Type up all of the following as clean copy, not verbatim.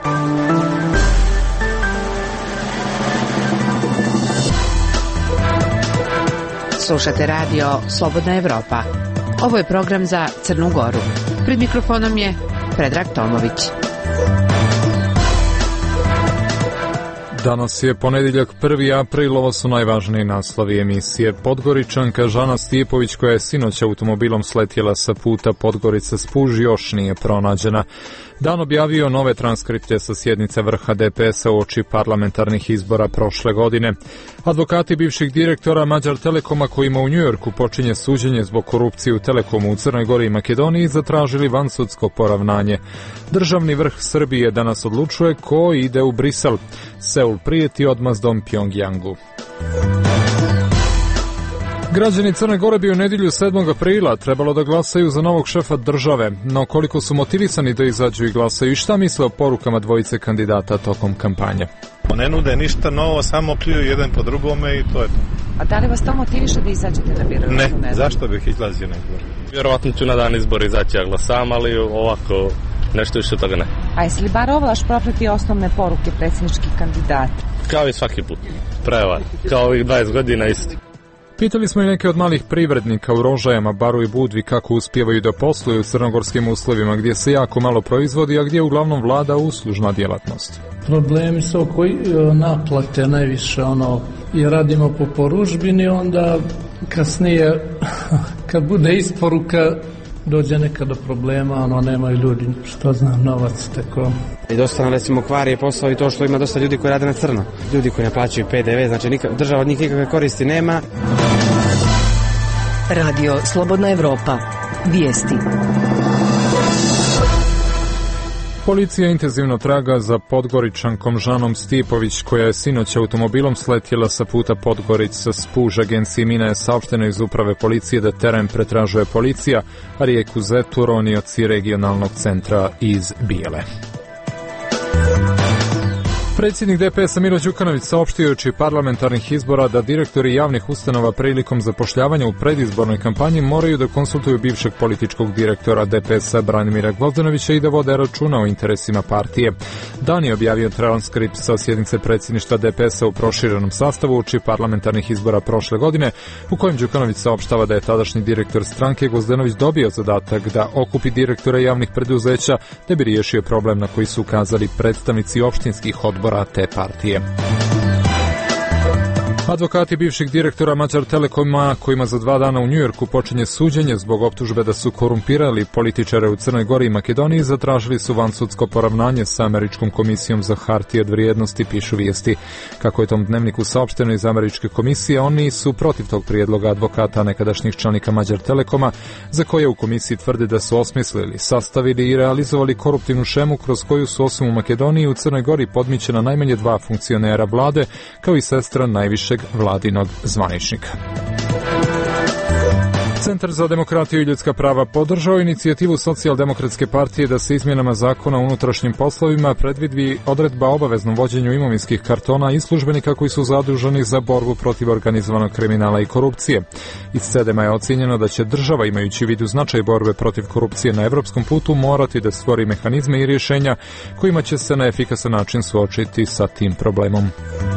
Slušate radio Slobodna Evropa. Ovo je program za Crnu Goru. Pred mikrofonom je Predrag Tomović. Danas je ponedjeljak 1. april, ovo su najvažniji naslovi emisije. Podgoričanka Žana Stijepović, koja je sinoć automobilom sletjela sa puta Podgorica-Spuž, još nije pronađena. Dan objavio nove transkripte sa sjednice vrha DPS-a uoči parlamentarnih izbora prošle godine. Advokati bivših direktora Mađar Telekoma, kojima u Njujorku počinje suđenje zbog korupcije u Telekomu u Crnoj Gori i Makedoniji, zatražili vansudsko poravnanje. Državni vrh Srbije danas odlučuje ko ide u Brisel. Seul prijeti odmazdom Pjongjangu. Građani Crne Gore bi u nedjelju 7. aprila trebalo da glasaju za novog šefa države, no koliko su motivisani da izađu i glasaju i šta misle o porukama dvojice kandidata tokom kampanje? Ne nude ništa novo, samo pljuju jedan po drugome i to je to. A da li vas to motiviše da izađete na biro? Ne, zašto bih izlazio na izbor? Vjerovatno ću na dan izbora izaći, ja glasam, ali ovako nešto više toga ne. A jesi li bar ovlaš propratiti osnovne poruke predsjedničkih kandidata? Kao i svaki put, prevar, kao ovih 20 godina isti. Pitali smo i neke od malih privrednika u Rožajama, Baru i Budvi kako uspijevaju da posluju u crnogorskim uslovima gdje se jako malo proizvodi, a gdje uglavnom vlada uslužna djelatnost. Problemi su oko naplate najviše, i radimo po poružbini, onda kasnije kad bude isporuka dođe nekada do problema, nemaju ljudi, što znam, novac, tako. I dosta nam recimo kvari posao i to što ima dosta ljudi koji rade na crno. Ljudi koji ne plaćaju PDV, znači država od njih nikakve koristi nema. Radio Slobodna Evropa. Vijesti. Policija intenzivno traga za Podgoričankom Žanom Stijepović, koja je sinoć automobilom sletjela sa puta Podgorica-Spuž. Agenciji Mina je saopšteno iz uprave policije da teren pretražuje policija, a rijeku Zetu ronioci regionalnog centra iz Bijele. Predsjednik DPS-a Milo Đukanović saopštio uoči parlamentarnih izbora da direktori javnih ustanova prilikom zapošljavanja u predizbornoj kampanji moraju da konsultuju bivšeg političkog direktora DPS-a Branimira Gvozdenovića i da vode računa o interesima partije. Dan je objavio transkript sa sjednice predsjedništva DPS-a u proširenom sastavu uoči parlamentarnih izbora prošle godine, u kojem Đukanović saopštava da je tadašnji direktor stranke Gvozdenović dobio zadatak da okupi direktore javnih preduzeća da bi riješio problem na koji su ukazali predstavnici opštinskih odbora te partije. Advokati bivših direktora Mađar Telekoma, kojima za 2 dana u Njujorku počinje suđenje zbog optužbe da su korumpirali političare u Crnoj Gori i Makedoniji, zatražili su vansudsko poravnanje sa Američkom komisijom za hartije od vrijednosti, pišu vijesti. Kako je tom dnevniku saopšteno iz Američke komisije, oni su protiv tog prijedloga advokata nekadašnjih članika Mađar Telekoma, za koje u komisiji tvrde da su osmislili, sastavili i realizovali koruptivnu šemu kroz koju su osim u Makedoniji i u Crnoj Gori podmićena najmanje 2 funkcionera vlade, kao i sestra najvišeg vladinog zvaničnika. Centar za demokratiju i ljudska prava podržao inicijativu Socijaldemokratske partije da se izmjenama zakona o unutrašnjim poslovima predvidi odredba o obaveznom vođenju imovinskih kartona i službenika koji su zaduženi za borbu protiv organizovanog kriminala i korupcije. Iz CEDEM-a je ocijenjeno da će država, imajući u vidu značaj borbe protiv korupcije na evropskom putu, morati da stvori mehanizme i rješenja kojima će se na efikasan način suočiti sa tim problemom.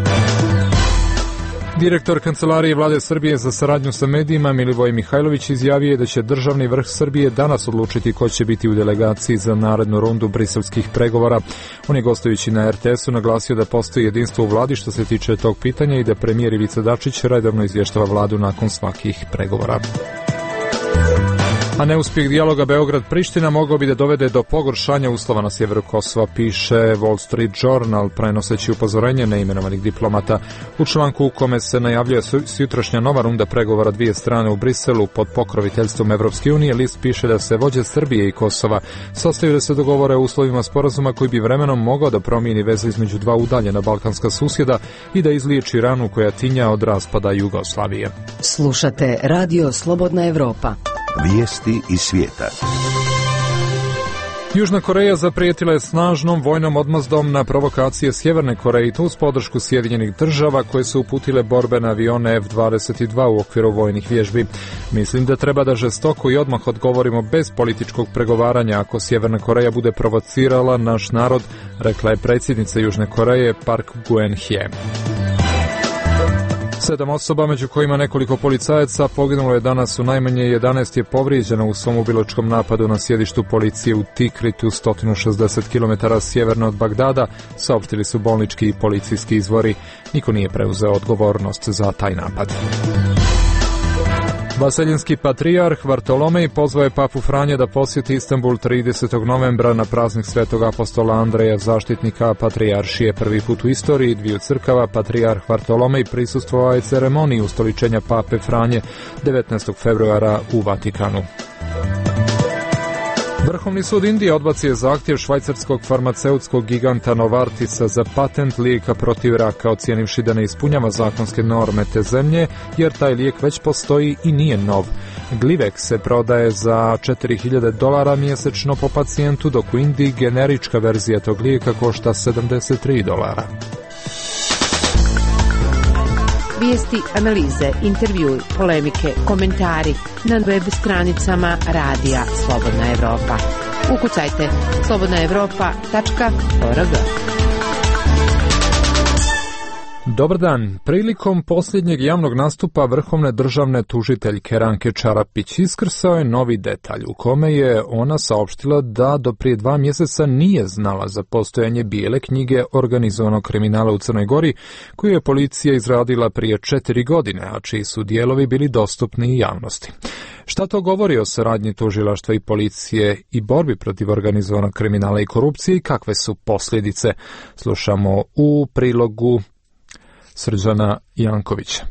Direktor Kancelarije Vlade Srbije za saradnju sa medijima Milivoj Mihajlović izjavio je da će državni vrh Srbije danas odlučiti ko će biti u delegaciji za narednu rundu briselskih pregovora. On je gostujući na RTS-u naglasio da postoji jedinstvo u vladi što se tiče tog pitanja i da premijer Ivica Dačić redovno izvještava vladu nakon svakih pregovora. A neuspjeh dijaloga Beograd-Priština mogao bi da dovede do pogoršanja uslova na sjeveru Kosova, piše Wall Street Journal, prenoseći upozorenje neimenovanih diplomata. U članku u kome se najavljuje sutrašnja nova runda pregovora dvije strane u Briselu pod pokroviteljstvom Evropske unije, list piše da se vođe Srbije i Kosova sastaju da se dogovore o uslovima sporazuma koji bi vremenom mogao da promijeni veze između 2 udaljena balkanska susjeda i da izliječi ranu koja tinja od raspada Jugoslavije. Slušate Radio Slobodna Evropa. Vijesti iz svijeta. Južna Koreja zaprijetila je snažnom vojnom odmazdom na provokacije Sjeverne Koreje i to uz podršku Sjedinjenih država koje su uputile borbene avione F-22 u okviru vojnih vježbi. Mislim da treba da žestoko i odmah odgovorimo bez političkog pregovaranja ako Sjeverna Koreja bude provocirala naš narod, rekla je predsjednica Južne Koreje Park Geun-hye. 7 osoba, među kojima nekoliko policajaca, poginulo je danas, u najmanje 11 je povrijeđeno u svom ubilačkom napadu na sjedištu policije u Tikritu, 160 km sjeverno od Bagdada, saopštili su bolnički i policijski izvori. Niko nije preuzeo odgovornost za taj napad. Vaseljenski patrijarh Vartolomej pozvao je papu Franje da posjeti Istanbul 30. novembra na praznik svetog apostola Andreja, zaštitnika patrijaršije. Prvi put u istoriji dviju crkava patrijarh Vartolomej prisustvovao je ceremoniji ustoličenja pape Franje 19. februara u Vatikanu. Vrhovni sud Indije odbacio je zahtjev švajcarskog farmaceutskog giganta Novartisa za patent lijeka protiv raka, ocijenivši da ne ispunjava zakonske norme te zemlje, jer taj lijek već postoji i nije nov. Glivec se prodaje za $4.000 mjesečno po pacijentu, dok u Indiji generička verzija tog lijeka košta $73. Vijesti, analize, intervjui, polemike, komentari na web stranicama Radija Slobodna Evropa. Ukucajte slobodnaevropa.org. Dobar dan. Prilikom posljednjeg javnog nastupa vrhovne državne tužiteljke Ranke Čarapić iskrsao je novi detalj u kome je ona saopštila da do prije 2 mjeseca nije znala za postojanje bijele knjige organizovanog kriminala u Crnoj Gori, koju je policija izradila prije 4 godine, a čiji su dijelovi bili dostupni javnosti. Šta to govori o saradnji tužilaštva i policije i borbi protiv organizovanog kriminala i korupcije i kakve su posljedice? Slušamo u prilogu Srđana Jankovića.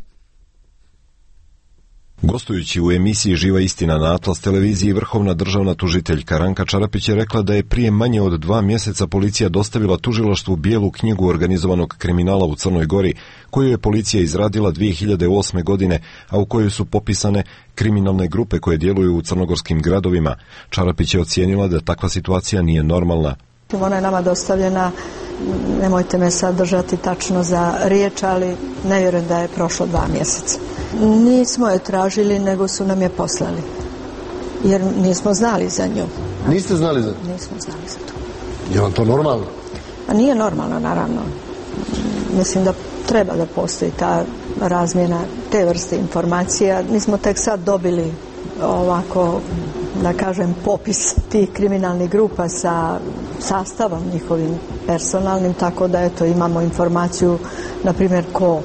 Gostujući u emisiji Živa istina na Atlas televiziji, vrhovna državna tužiteljka Ranka Čarapić je rekla da je prije manje od 2 mjeseca policija dostavila tužilaštvu bijelu knjigu organizovanog kriminala u Crnoj Gori, koju je policija izradila 2008. godine, a u kojoj su popisane kriminalne grupe koje djeluju u crnogorskim gradovima. Čarapić je ocijenila da takva situacija nije normalna. Ona je nama dostavljena, nemojte me sad držati tačno za riječ, ali ne vjerujem da je prošlo 2 mjeseca. Nismo je tražili, nego su nam je poslali, jer nismo znali za nju. Niste znali za to? Nismo znali za to. Je vam to normalno? A nije normalno, naravno. Mislim da treba da postoji ta razmjena te vrste informacija. Mi smo tek sad dobili ovako, da kažem, popis tih kriminalnih grupa sa sastavom njihovim personalnim, tako da eto imamo informaciju, na primjer, ko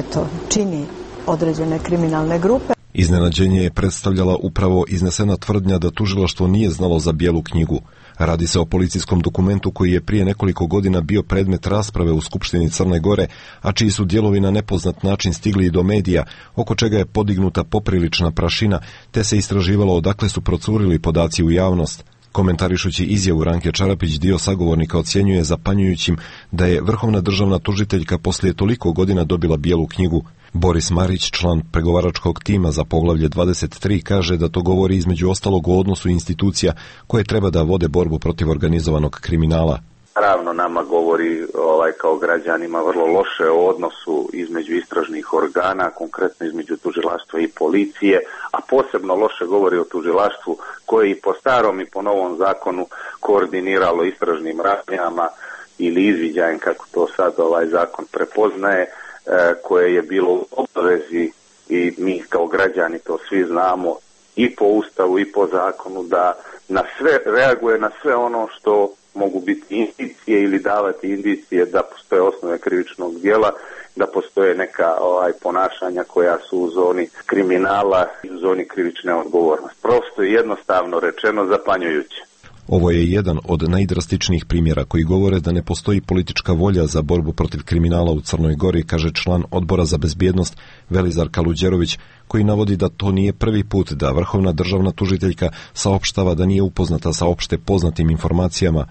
čini određene kriminalne grupe. Iznenađenje je predstavljala upravo iznesena tvrdnja da tužilaštvo nije znalo za bijelu knjigu. Radi se o policijskom dokumentu koji je prije nekoliko godina bio predmet rasprave u Skupštini Crne Gore, a čiji su dijelovi na nepoznat način stigli i do medija, oko čega je podignuta poprilična prašina, te se istraživalo odakle su procurili podaci u javnost. Komentarišući izjavu Ranke Čarapić, dio sagovornika ocjenjuje zapanjujućim da je vrhovna državna tužiteljka poslije toliko godina dobila bijelu knjigu. Boris Marić, član pregovaračkog tima za poglavlje 23, kaže da to govori između ostalog o odnosu institucija koje treba da vode borbu protiv organizovanog kriminala. Naravno, nama govori kao građanima vrlo loše o odnosu između istražnih organa, konkretno između tužilaštva i policije, a posebno loše govori o tužilaštvu koje i po starom i po novom zakonu koordiniralo istražnim radnjama ili izviđajem, kako to sad ovaj zakon prepoznaje, koje je bilo u obavezi i mi kao građani to svi znamo i po Ustavu i po zakonu da na sve reaguje na sve ono što mogu biti indicije ili davati indicije da postoje osnove krivičnog djela, da postoje neka ponašanja koja su u zoni kriminala i u zoni krivične odgovornosti. Prosto i jednostavno rečeno zapanjujuće. Ovo je jedan od najdrastičnijih primjera koji govore da ne postoji politička volja za borbu protiv kriminala u Crnoj Gori, kaže član Odbora za bezbjednost Velizar Kaluđerović, koji navodi da to nije prvi put da vrhovna državna tužiteljka saopštava da nije upoznata sa opšte poznatim informacijama. I to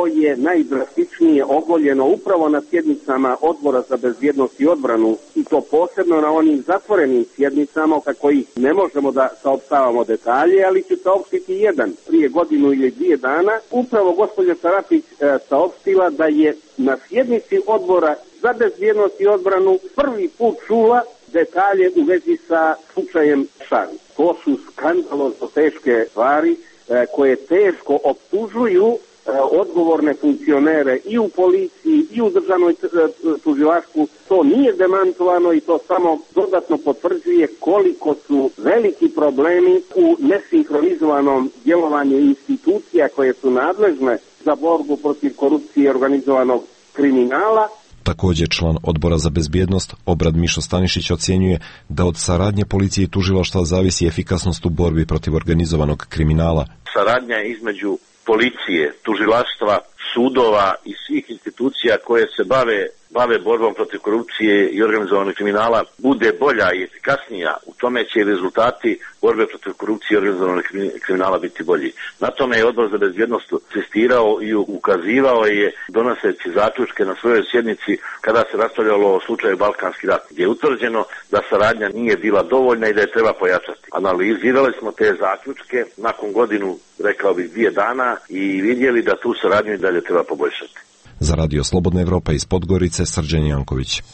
to je najdrastičnije ogoljeno upravo na sjednicama Odbora za bezbjednost i odbranu, i to posebno na onim zatvorenim sjednicama oko kojih ne možemo da saopštavamo detalje, ali ću saopštiti jedan. Prije godinu ili 2 dana upravo gospođa Sarapić saopštila da je na sjednici Odbora za bezbjednost i odbranu prvi put čula detalje u vezi sa slučajem Šarić. To su skandalozno teške stvari koje teško optužuju odgovorne funkcionere i u policiji i u državnoj tužilaštvu. To nije demantovano i to samo dodatno potvrđuje koliko su veliki problemi u nesinhronizovanom djelovanju institucija koje su nadležne za borbu protiv korupcije i organizovanog kriminala. Također član Odbora za bezbjednost Obrad Mišo Stanišić ocjenjuje da od saradnje policije i tužilaštva zavisi efikasnost u borbi protiv organizovanog kriminala. Saradnja između policije, tužilaštva, sudova i svih institucija koje se bave borbom protiv korupcije i organizovanog kriminala bude bolja i efikasnija, u tome će rezultati borbe protiv korupcije i organizovanog kriminala biti bolji. Na tome je Odbor za bezbjednost insistirao i ukazivao je donoseći zaključke na svojoj sjednici kada se raspravljalo o slučaju Balkanski rat, gdje je utvrđeno da saradnja nije bila dovoljna i da je treba pojačati. Analizirali smo te zaključke nakon godinu, rekao bih 2 dana, i vidjeli da tu saradnju i dalje treba poboljšati. Za Radio Slobodna Evropa iz Podgorice, Srđan Janković.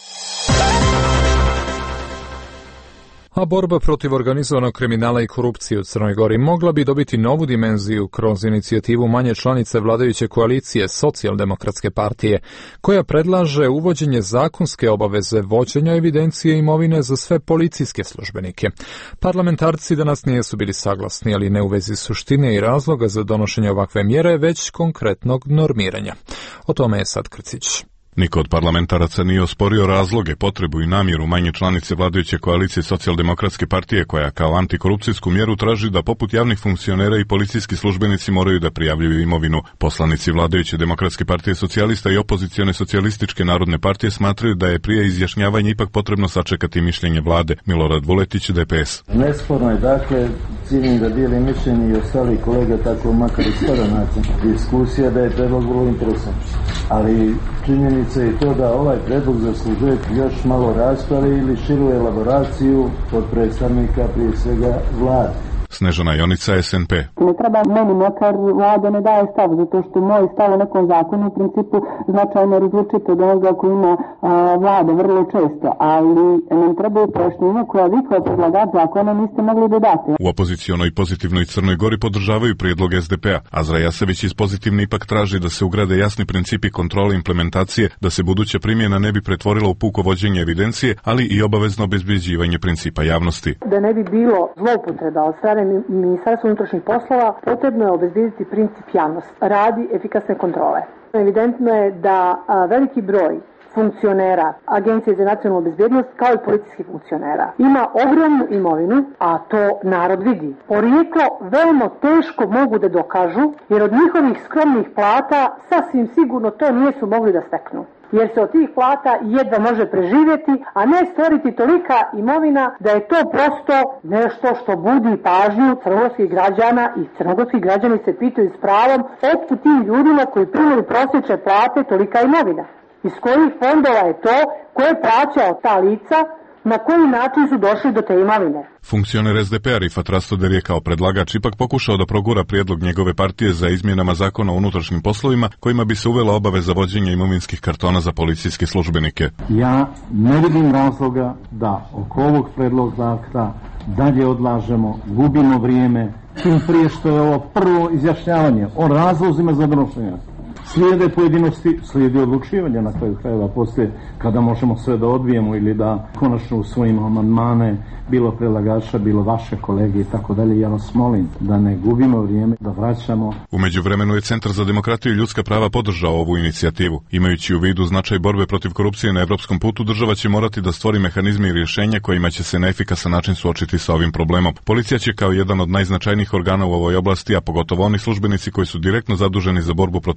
A borba protiv organizovanog kriminala i korupcije u Crnoj Gori mogla bi dobiti novu dimenziju kroz inicijativu manje članice vladajuće koalicije Socijaldemokratske partije, koja predlaže uvođenje zakonske obaveze vođenja evidencije imovine za sve policijske službenike. Parlamentarci danas nisu bili saglasni, ali ne u vezi suštine i razloga za donošenje ovakve mjere, već konkretnog normiranja. O tome je sad Krcić. Niko od parlamentaraca nije osporio razloge, potrebu i namjeru manje članice vladajuće koalicije Socijaldemokratske partije, koja kao antikorupcijsku mjeru traži da poput javnih funkcionera i policijski službenici moraju da prijavljuju imovinu. Poslanici vladajuće Demokratske partije socijalista i opozicione socijalističke narodne partije smatraju da je prije izjašnjavanja ipak potrebno sačekati mišljenje vlade. Milorad Vuletić, DPS. Nesporno je, dakle, cijenim da dijeli mišljenje i ostali kolega, tako makar i način diskusija, da je predlog vrlo interesantan. Ali činjenica je to da ovaj predlog zaslužuje još malo rasprave ili širu elaboraciju od predstavnika, prije svega vlade. Snežana Jonica, SNP. Ne treba meni makar vlada ne daje stav, zato što moj stav o nekom zakonu u principu značajno različite od onoga koji ima vlada vrlo često, ali nam trebaju pojašnjenja koja vi kao predlagač zakona niste mogli dodati. U opozicionoj pozitivnoj Crnoj Gori podržavaju prijedlog SDP-a. Azra Jasević iz pozitivne ipak traži da se ugrade jasni principi kontrole implementacije, da se buduća primjena ne bi pretvorila u puko vođenje evidencije, ali i obavezno obezbeđivanje principa javnosti. Da ne bi bilo zloupotreba od strane Ministarstva unutrašnjih poslova, potrebno je obezbediti princip javnosti radi efikasne kontrole. Evidentno je da veliki broj funkcionera Agencije za nacionalnu bezbjednost, kao i policijskih funkcionera, ima ogromnu imovinu, a to narod vidi. Porijeklo veoma teško mogu da dokažu, jer od njihovih skromnih plata sasvim sigurno to nisu mogli da steknu. Jer se od tih plata jedva može preživjeti, a ne stvoriti tolika imovina da je to prosto nešto što budi pažnju crnogorskih građana, i crnogorski građani se pitaju s pravom otkud tim ljudima koji primaju prosječne plate tolika imovina. Iz kojih fondova je to, ko je plaćao ta lica, na koji način su došli do te imovine. Funkcioner SDP-a Rifat Rastoder je kao predlagač ipak pokušao da progura prijedlog njegove partije za izmjenama zakona o unutrašnjim poslovima, kojima bi se uvela obaveza vođenja imovinskih kartona za policijske službenike. Ja ne vidim razloga da oko ovog predloga akta dalje odlažemo, gubimo vrijeme, tim prije što je ovo prvo izjašnjavanje o razlozima za donošenje. Slijede pojedinosti, slijedi odlučivanje na kraju krajeva poslije, kada možemo sve da odbijemo ili da konačno usvojimo amandmane, bilo predlagača, bilo vaše kolege i tako dalje. Ja vas molim da ne gubimo vrijeme, da vraćamo. U međuvremenu je Centar za demokratiju i ljudska prava podržao ovu inicijativu. Imajući u vidu značaj borbe protiv korupcije na evropskom putu, država će morati da stvori mehanizme i rješenja kojima će se na efikasan način suočiti sa ovim problemom. Policija će kao jedan od najznačajnijih organa u ovoj oblasti, a pogotovo oni službenici koji su direktno zaduženi za borbu protiv organizovanog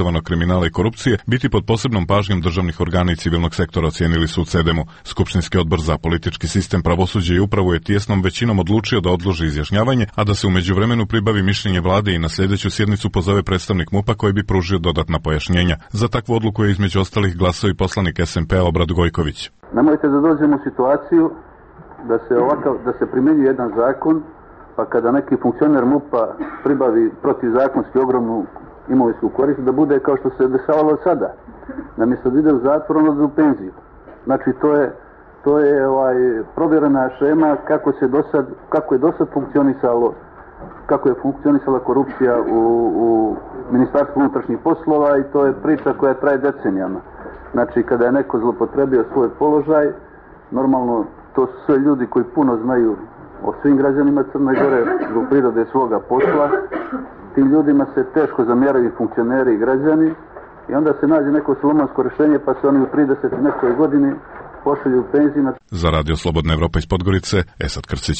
organizovanog kriminala i korupcije biti pod posebnom pažnjom državnih organa i civilnog sektora, ocijenili su u CEDEM-u. Skupštinski odbor za politički sistem, pravosuđe i upravu je tijesnom većinom odlučio da odloži izjašnjavanje, a da se u međuvremenu pribavi mišljenje vlade i na sljedeću sjednicu pozove predstavnik MUP-a koji bi pružio dodatna pojašnjenja. Za takvu odluku je između ostalih glasao i poslanik SMP-a Obrad Gojković. Nemojte da dođemo u situaciju da se primjenjuje jedan zakon, pa kada neki funkcioner MUP-a pribavi protivzakonski ogromnu imovinsku korist, da bude kao što se dešavalo sada. Namjesto da ide u zatvor, on ode u penziju. Znači to je provjerena šema kako je dosad funkcionisala korupcija u Ministarstvu unutrašnjih poslova, i to je priča koja traje decenijama. Znači kada je neko zloupotrebio svoj položaj, normalno to su sve ljudi koji puno znaju o svim građanima Crne Gore, zbog prirode svoga posla. Tim ljudima se teško zamjeraju funkcioneri i građani, i onda se nađe neko slomansko rješenje, pa se oni u 30 i nekoj godini pošalju u penziju. Za Radio Slobodna Evropa iz Podgorice, Esad Krcić.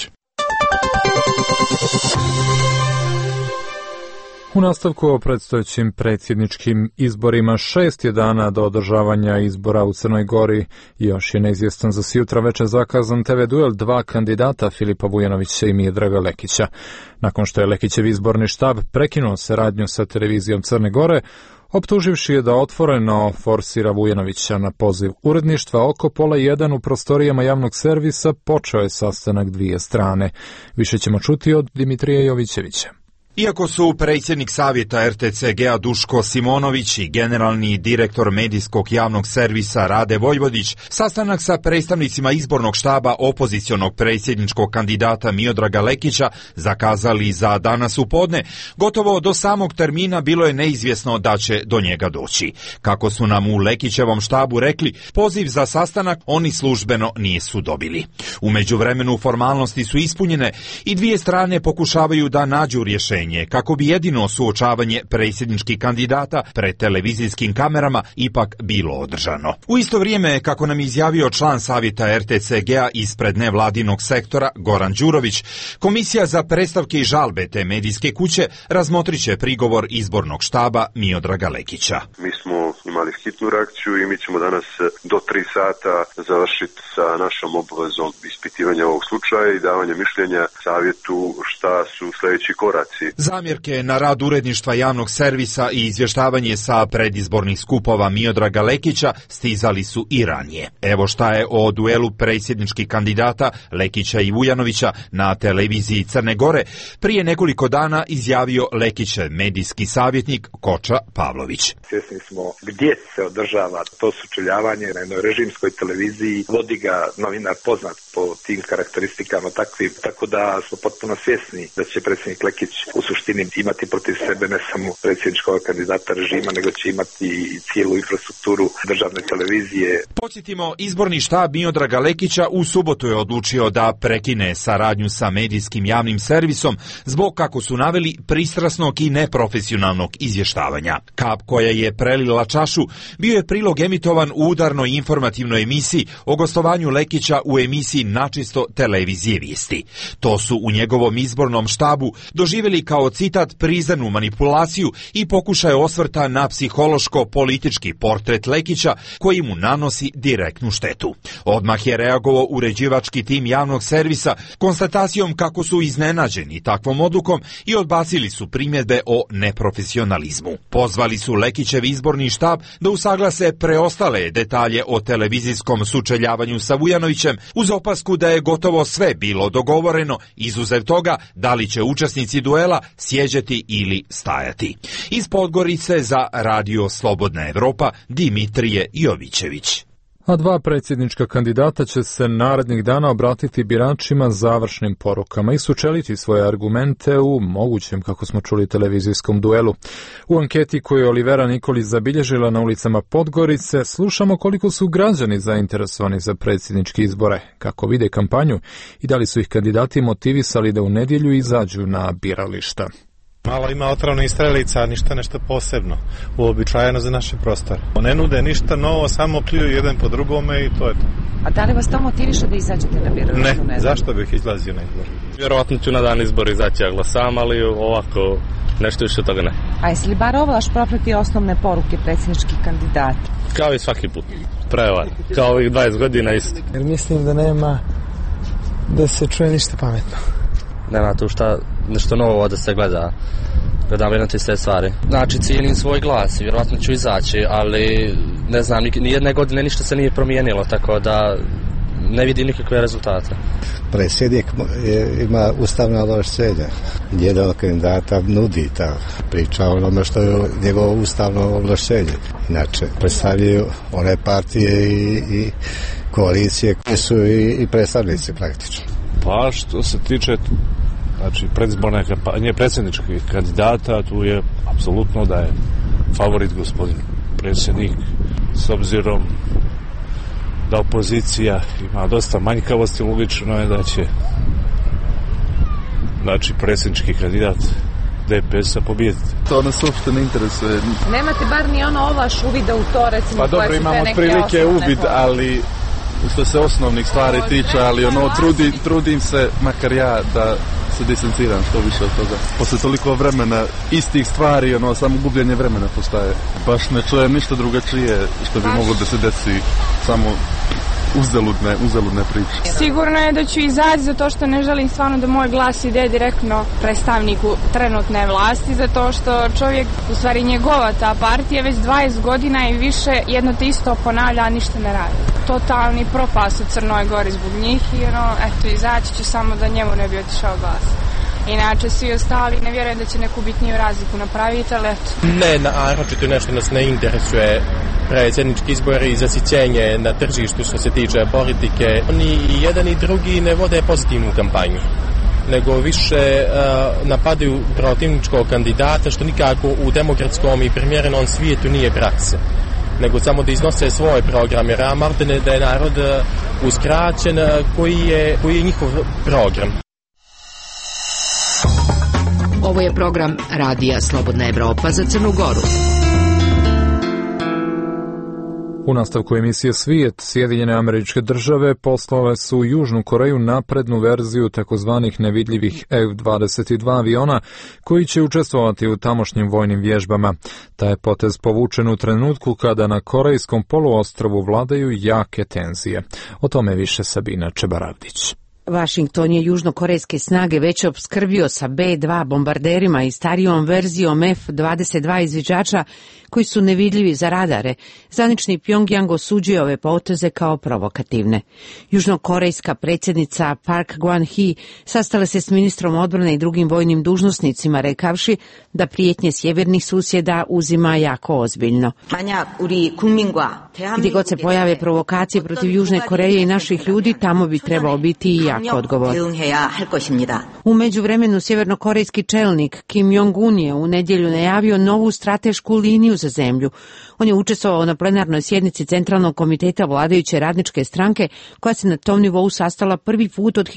U nastavku o predstojećim predsjedničkim izborima 6 je dana do održavanja izbora u Crnoj Gori. Još je neizvjestan za sutra večer zakazan TV duel dva kandidata, Filipa Vujanovića i Miodraga Lekića. Nakon što je Lekićev izborni štab prekinuo saradnju sa televizijom Crne Gore, optuživši je da otvoreno forsira Vujanovića na poziv uredništva, oko 12:30 u prostorijama javnog servisa počeo je sastanak dvije strane. Više ćemo čuti od Dimitrija Jovićevića. Iako su predsjednik savjeta RTCG-a Duško Simonović i generalni direktor medijskog javnog servisa Rade Vojvodić sastanak sa predstavnicima izbornog štaba opozicionog predsjedničkog kandidata Miodraga Lekića zakazali za danas u podne, gotovo do samog termina bilo je neizvjesno da će do njega doći. Kako su nam u Lekićevom štabu rekli, poziv za sastanak oni službeno nisu dobili. U međuvremenu formalnosti su ispunjene i dvije strane pokušavaju da nađu rješenje kako bi jedino suočavanje predsjedničkih kandidata pred televizijskim kamerama ipak bilo održano. U isto vrijeme, kako nam izjavio član savjeta RTCG-a ispred nevladinog sektora Goran Đurović, Komisija za predstavke i žalbe te medijske kuće razmotrit će prigovor izbornog štaba Miodraga Lekića. Mi smo imali hitnu reakciju i mi ćemo danas do 3 sata završiti sa našom obvezom ispitivanja ovog slučaja i davanja mišljenja savjetu šta su sljedeći koraci. Zamjerke na rad uredništva javnog servisa i izvještavanje sa predizbornih skupova Miodraga Lekića stizali su i ranije. Evo šta je o duelu predsjedničkih kandidata Lekića i Vujanovića na televiziji Crne Gore prije nekoliko dana izjavio Lekićev medijski savjetnik Koča Pavlović. Svjesni smo gdje se održava to sučeljavanje na jednoj režimskoj televiziji, vodi ga novinar poznat po tim karakteristikama takvim, tako da smo potpuno svjesni da će predsjednik Lekić u suštini imati protiv sebe ne samo predsjedničkog kandidata režima, nego će imati i cijelu infrastrukturu državne televizije. Podsjetimo, izborni štab Miodraga Lekića u subotu je odlučio da prekine saradnju sa medijskim javnim servisom zbog, kako su naveli, pristrasnog i neprofesionalnog izvještavanja. Kap koja je prelila čašu bio je prilog emitovan u udarnoj informativnoj emisiji o gostovanju Lekića u emisiji Načisto televizije Vijesti. To su u njegovom izbornom štabu doživjeli kao citat prizemnu manipulaciju i pokušaj osvrta na psihološko-politički portret Lekića koji mu nanosi direktnu štetu. Odmah je reagovao uređivački tim javnog servisa konstatacijom kako su iznenađeni takvom odlukom i odbacili su primjedbe o neprofesionalizmu. Pozvali su Lekićev izborni štab da usaglase preostale detalje o televizijskom sučeljavanju sa Vujanovićem uz opasku da je gotovo sve bilo dogovoreno, izuzev toga da li će učesnici duela sjeđati ili stajati. Iz Podgorice za Radio Slobodna Evropa, Dimitrije Jovićević. A dva predsjednička kandidata će se narednih dana obratiti biračima završnim porukama i sučeliti svoje argumente u mogućem, kako smo čuli, televizijskom duelu. U anketi koju je Olivera Nikolić zabilježila na ulicama Podgorice slušamo koliko su građani zainteresovani za predsjedničke izbore, kako vide kampanju i da li su ih kandidati motivisali da u nedjelju izađu na birališta. Malo ima otrovnih strelica, ništa nešto posebno, uobičajeno za naše prostore. Ne nude ništa novo, samo pljuju jedan po drugome i to je to. A da li vas to motiviše da izađete na biračko? Ne, zašto bih izlazio na izbor? Vjerovatno ću na dan izbora izaći ja glasam, ali ovako nešto više toga ne. A jesi li bar ovlaš propratiti osnovne poruke predsjedničkih kandidata? Kao i svaki put, prevar, kao ovih 20 godina isto. Jer mislim da nema da se čuje ništa pametno. Nema tu nešto novo da se gleda. Gledam jedno te sve stvari. Znači, cijenim svoj glas i vjerojatno ću izaći, ali ne znam, nijedne godine ništa se nije promijenilo, tako da ne vidim nikakve rezultate. Predsjednik ima ustavna ovlaštenja. Jedan od kandidata nudi ta priča onome što je njegovo ustavno ovlaštenje. Inače, predstavljaju one partije i koalicije koje su i predstavnici praktično. Pa što se tiče predizborne kampanje predsjedničkih kandidata, tu je apsolutno da je favorit gospodin predsjednik, s obzirom da opozicija ima dosta manjkavosti, logično je da će predsjednički kandidat DPS-a pobijediti. To nas uopšte ne interesuje. Nemate bar ni ovlaš uvida u to, recimo, pa dobro, imamo prilike uvid, ali što se osnovnih stvari tiče, ali trudim se, makar ja, da se distanciram što više od toga. Posle toliko vremena istih stvari, samo gubljenje vremena postaje. Baš ne čujem ništa drugačije što bi moglo da se desi, samo uzaludne priče. Sigurno je da ću izaći zato što ne želim stvarno da moj glas ide direktno predstavniku trenutne vlasti, zato što čovjek, u stvari njegova ta partija već 20 godina i više jedno te isto ponavlja, a ništa ne radi. Totalni propast u Crnoj Gori zbog njih i izaći ću samo da njemu ne bi otišao glas. Inače, svi ostali ne vjerujem da će neku bitniju razliku napraviti, ali eto. Ne, naročito nešto nas ne interesuje predsjednički izbori i zasićenje na tržištu što se tiče politike. Oni i jedan i drugi ne vode pozitivnu kampanju, nego više napadaju protivničkog kandidata, što nikako u demokratskom i primjerenom svijetu nije praksa, nego samo da iznose svoje programe, ramardene da je narod uskraćen koji je njihov program. Ovo je program Radija Slobodna Evropa za Crnu Goru. U nastavku emisije Svijet, Sjedinjene Američke Države poslale su u Južnu Koreju naprednu verziju takozvanih nevidljivih F-22 aviona koji će učestvovati u tamošnjim vojnim vježbama. Taj je potez povučen u trenutku kada na Korejskom poluostrvu vladaju jake tenzije. O tome više Sabina Čebaravdić. Washington je južnokorejske snage već opskrbio sa B-2 bombarderima i starijom verzijom F-22 izviđača koji su nevidljivi za radare. Zvanični Pjongjang osuđuje ove poteze kao provokativne. Južnokorejska predsjednica Park Geun-hye sastala se s ministrom odbrane i drugim vojnim dužnosnicima, rekavši da prijetnje sjevernih susjeda uzima jako ozbiljno. Gdje god se pojave provokacije protiv Južne Koreje i naših ljudi, tamo bi trebao biti i jak odgovor. U međuvremenu sjevernokorejski čelnik Kim Jong-un je u nedjelju najavio novu stratešku liniju za zemlju. On je učestvovao na plenarnoj sjednici Centralnog komiteta vladajuće radničke stranke koja se na tom nivou sastala prvi put od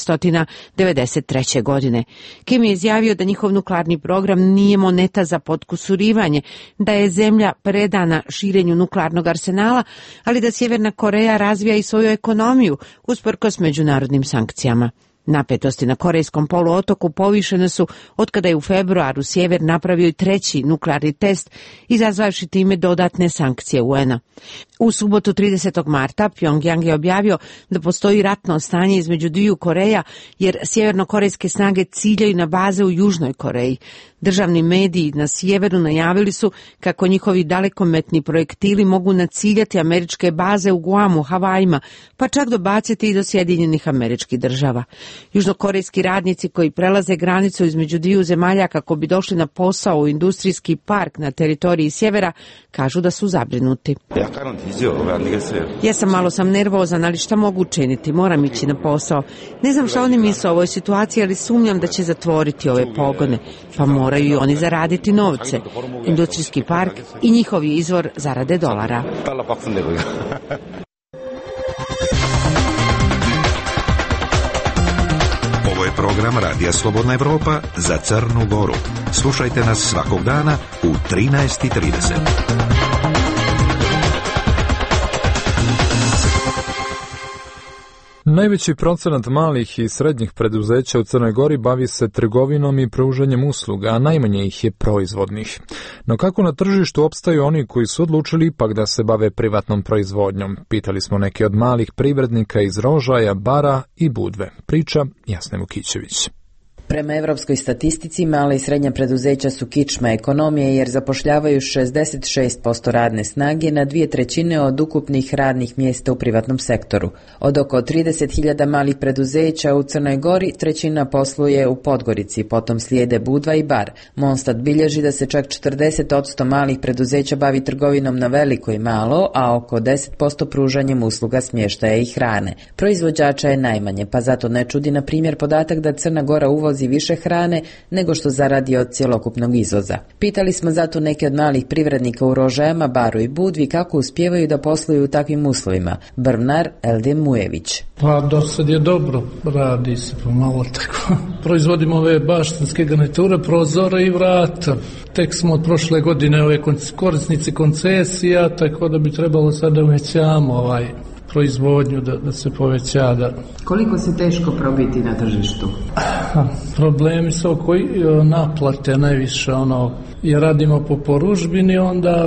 1993. godine. Kim je izjavio da njihov nuklearni program nije moneta za potkusurivanje, da je zemlja predana širenju nuklearnog arsenala, ali da Sjeverna Koreja razvija i svoju ekonomiju usprkos međunarodnim sankcijama. Napetosti na Korejskom poluotoku povišene su otkada je u februaru sjever napravio i treći nuklearni test, izazvavši time dodatne sankcije UN-a. U subotu 30. marta Pjongjang je objavio da postoji ratno stanje između dviju Koreja, jer sjevernokorejske snage ciljaju na baze u Južnoj Koreji. Državni mediji na sjeveru najavili su kako njihovi dalekometni projektili mogu naciljati američke baze u Guamu, Havajima, pa čak dobaciti i do Sjedinjenih Američkih Država. Južnokorejski radnici koji prelaze granicu između dviju zemalja kako bi došli na posao u industrijski park na teritoriji sjevera kažu da su zabrinuti. Ja sam nervozan, ali šta mogu učiniti? Moram ići na posao. Ne znam šta oni misle o ovoj situaciji, ali sumnjam da će zatvoriti ove pogone, pa moraju i oni zaraditi novce. Industrijski park i njihovi izvor zarade dolara. Ovo je program program Radija Slobodna Evropa za Crnu Goru. Slušajte nas svakog dana u 13:30. Najveći procenat malih i srednjih preduzeća u Crnoj Gori bavi se trgovinom i pružanjem usluga, a najmanje ih je proizvodnih. No kako na tržištu opstaju oni koji su odlučili ipak da se bave privatnom proizvodnjom? Pitali smo neke od malih privrednika iz Rožaja, Bara i Budve. Priča Jasne Vukićević. Prema evropskoj statistici, mala i srednja preduzeća su kičma ekonomije jer zapošljavaju 66% radne snage na 2/3 od ukupnih radnih mjesta u privatnom sektoru. Od oko 30.000 malih preduzeća u Crnoj Gori, 1/3 posluje u Podgorici, potom slijede Budva i Bar. Monstat bilježi da se čak 40% malih preduzeća bavi trgovinom na veliko i malo, a oko 10% pružanjem usluga smještaja i hrane. Proizvođača je najmanje, pa zato ne čudi na primjer podatak da Crna Gora uvozi više hrane nego što zaradi od cjelokupnog izvoza. Pitali smo zato neke od malih privrednika u Rožajama, Baru i Budvi kako uspijevaju da posluju u takvim uslovima. Brvnar Eldin Mujević. Pa do sad je dobro, radi se pomalo tako. Proizvodimo ove baštinske garniture, prozore i vrata. Tek smo od prošle godine ove korisnici koncesija, tako da bi trebalo sada uvećamo proizvodnju da se poveća. Koliko se teško probiti na tržištu? Problemi su oko naplate najviše, jer radimo po poružbini, onda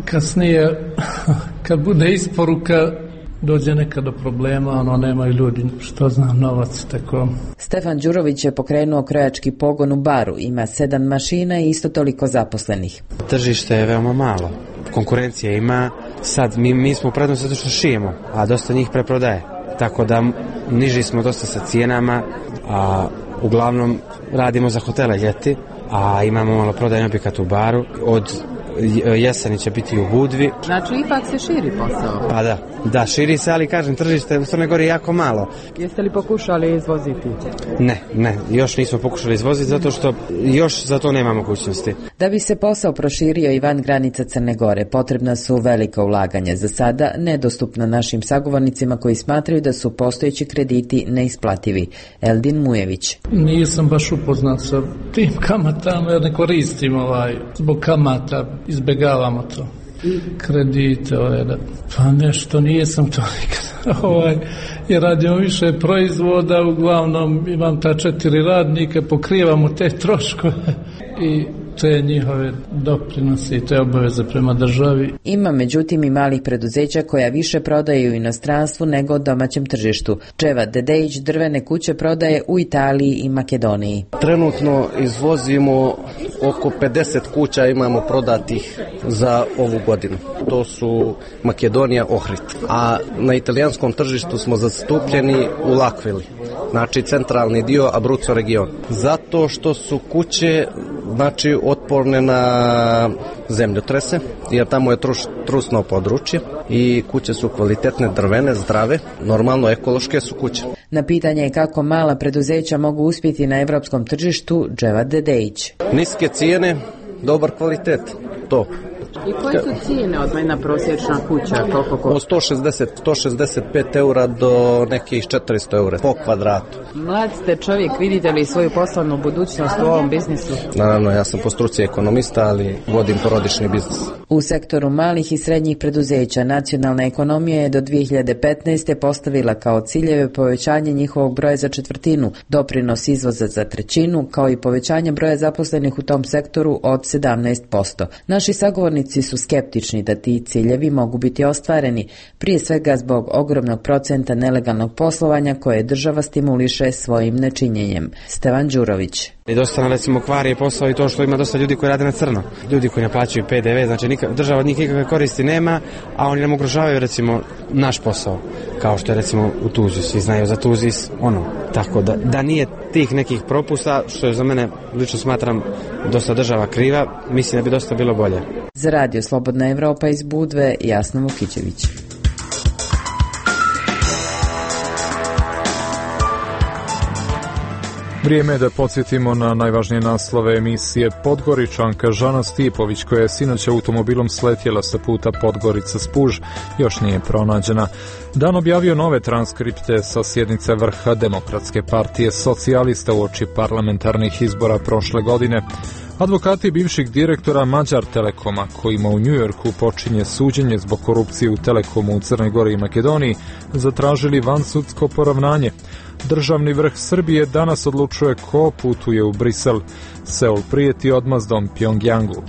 kasnije kad bude isporuka dođe nekad do problema, nemaju ljudi, što znam, novac, tako. Stefan Đurović je pokrenuo krojački pogon u Baru, ima 7 mašina i isto toliko zaposlenih. Tržište je veoma malo, konkurencija ima, sad mi smo prednost zato što šijemo, a dosta njih preprodaje, tako da niži smo dosta sa cijenama, a uglavnom radimo za hotele ljeti, a imamo malo prodajni objekat u Baru, od jeseni će biti u Budvi. Znači ipak se širi posao? Pa da, širi se, ali kažem, tržište u Crnoj Gori je jako malo. Jeste li pokušali izvoziti? Ne, još nismo pokušali izvoziti zato što još za to nema mogućnosti. Da bi se posao proširio i van granica Crne Gore, potrebna su velika ulaganja. Za sada nedostupna našim sagovornicima koji smatraju da su postojeći krediti neisplativi. Eldin Mujević. Nisam baš upoznat sa tim kamatama, jer ne koristim zbog kamata. Izbjegavamo to. Kredite, pa nešto nisam to nikad. Jer radimo više proizvoda, uglavnom imam ta 4 radnika, pokrivamo te troškove i te njihove doprinose i te obaveze prema državi. Ima međutim i malih preduzeća koja više prodaju u inostranstvu nego u domaćem tržištu. Dževa Dedejić drvene kuće prodaje u Italiji i Makedoniji. Trenutno izvozimo oko 50 kuća, imamo prodatih za ovu godinu. To su Makedonija, Ohrid. A na italijanskom tržištu smo zastupljeni u Lakvili, znači centralni dio Abruzzo region. Zato što su kuće otporne na zemljotrese, jer tamo je trusno područje i kuće su kvalitetne, drvene, zdrave, normalno ekološke su kuće. Na pitanje kako mala preduzeća mogu uspjeti na evropskom tržištu, Dževa Dedejić. Niske cijene, dobar kvalitet, to. I koje su cijene od jedna prosječna kuća? Od 165 eura do nekih 400 eura po kvadratu. Mlad ste čovjek, vidite li svoju poslovnu budućnost u ovom biznisu? Naravno, ja sam po struci ekonomista, ali vodim porodični biznis. U sektoru malih i srednjih preduzeća nacionalna ekonomija je do 2015. postavila kao ciljeve povećanje njihovog broja za 1/4, doprinos izvoza za 1/3, kao i povećanje broja zaposlenih u tom sektoru od 17%. Naši sagovornici su skeptični da ti ciljevi mogu biti ostvareni, prije svega zbog ogromnog procenta nelegalnog poslovanja koje država stimuliše svojim nečinjenjem. Stevan Đurović. I dosta nam recimo kvari je posao i to što ima dosta ljudi koji rade na crno. Ljudi koji ne plaćaju PDV, znači država od njih nikakve koristi nema, a oni nam ugrožavaju recimo naš posao. Kao što je recimo u Tuziji, svi znaju za Tuzis, tako da nije tih nekih propusta, što je za mene, lično smatram, dosta država kriva, mislim da bi dosta bilo bolje. Za Radio Slobodna Evropa iz Budve, Jasna Vukićević. Vrijeme je da podsjetimo na najvažnije naslove emisije. Podgoričanka Žana Stipović, koja je sinoć automobilom sletjela sa puta Podgorica-Spuž, još nije pronađena. Dan objavio nove transkripte sa sjednice vrha Demokratske partije socijalista uoči parlamentarnih izbora prošle godine. Advokati bivših direktora Mađar Telekoma, kojima u Njujorku počinje suđenje zbog korupcije u Telekomu u Crnoj Gori i Makedoniji, zatražili vansudsko poravnanje. Državni vrh Srbije danas odlučuje ko putuje u Brisel. Seul prijeti odmazdom Pjongjangu.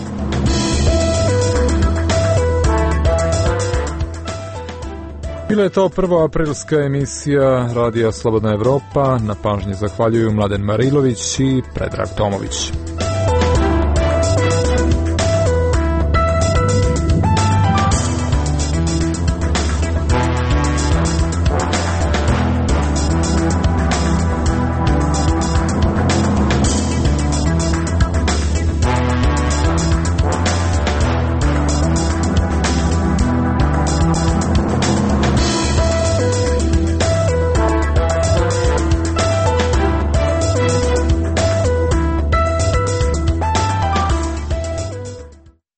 Bila je to prva aprilska emisija Radija Slobodna Evropa. Na pažnji zahvaljuju Mladen Marilović i Predrag Tomović.